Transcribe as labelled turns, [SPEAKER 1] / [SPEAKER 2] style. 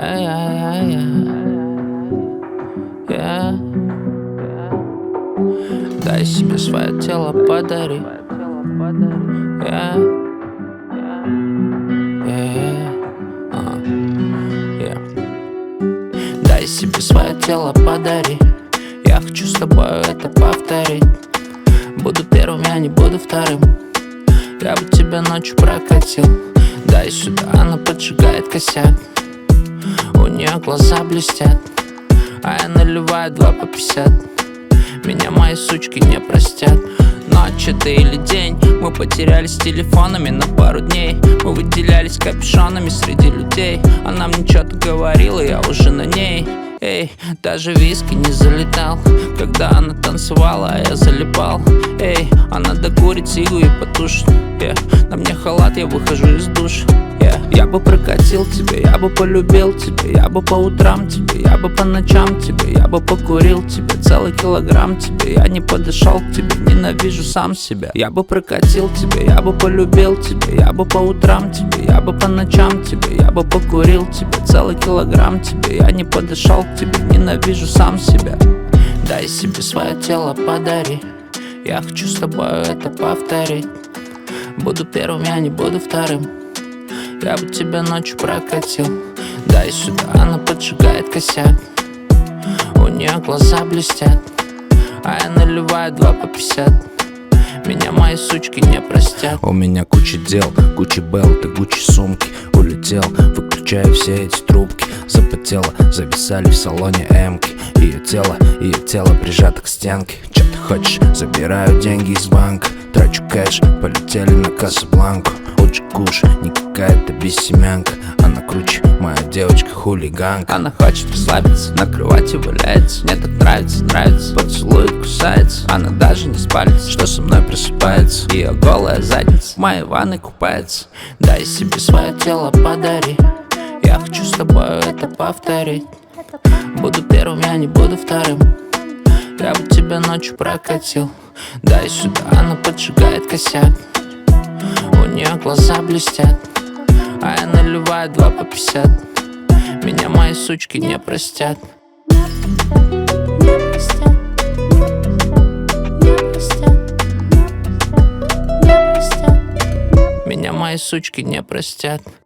[SPEAKER 1] Дай себе свое тело, подари. Дай себе свое тело, подари. Я хочу с тобой это повторить. Буду первым, я не буду вторым. Я бы тебя ночью прокатил. Дай сюда, она поджигает косяк. У нее глаза блестят, а я наливаю 2 по 50. Меня мои сучки не простят. Ночь это или день, мы потерялись телефонами на пару дней. Мы выделялись капюшонами среди людей. Она мне что-то говорила, я уже на ней. Эй, даже виски не залетал, когда она танцевала, а я залипал. Эй, она докурит сигу и потушит. На мне халат, я выхожу из душа. Я бы прокатил тебя, я бы полюбил тебя. Я бы по утрам тебе, я бы по ночам тебе. Я бы покурил тебе, целый килограмм тебе. Я не подошел к тебе, ненавижу сам себя. Я бы прокатил тебя, я бы полюбил тебя. Я бы по утрам тебе, я бы по ночам тебе. Я бы покурил тебе, целый килограмм тебе. Я не подошел к тебе, ненавижу сам себя. Дай себе свое тело, подари. Я хочу с тобой это повторить. Буду первым, я не буду вторым. Я бы тебя ночью прокатил. Дай сюда, она поджигает косяк. У нее глаза блестят, а я наливаю 2 по 50. Меня мои сучки не простят.
[SPEAKER 2] У меня куча дел, Гуччи белты, Гуччи сумки. Улетел, выключаю все эти трубки. Запотело, зависали в салоне эмки. Ее тело прижато к стенке. Че ты хочешь? Забираю деньги из банка. Трачу кэш, полетели на Касабланку. Лучше куш, не какая-то бессемянка. Она круче, моя девочка хулиганка.
[SPEAKER 1] Она хочет расслабиться, на кровати валяется. Мне так нравится, поцелует, кусается. Она даже не спалится, что со мной просыпается. Ее голая задница в моей ванной купается. Дай себе свое тело, подари. Я хочу с тобой это повторить. Буду первым, я не буду вторым. Я бы тебя ночью прокатил. Дай сюда, она поджигает косяк. У нее глаза блестят, а я наливаю 2 по 50. Меня мои сучки не простят. Меня мои сучки не простят.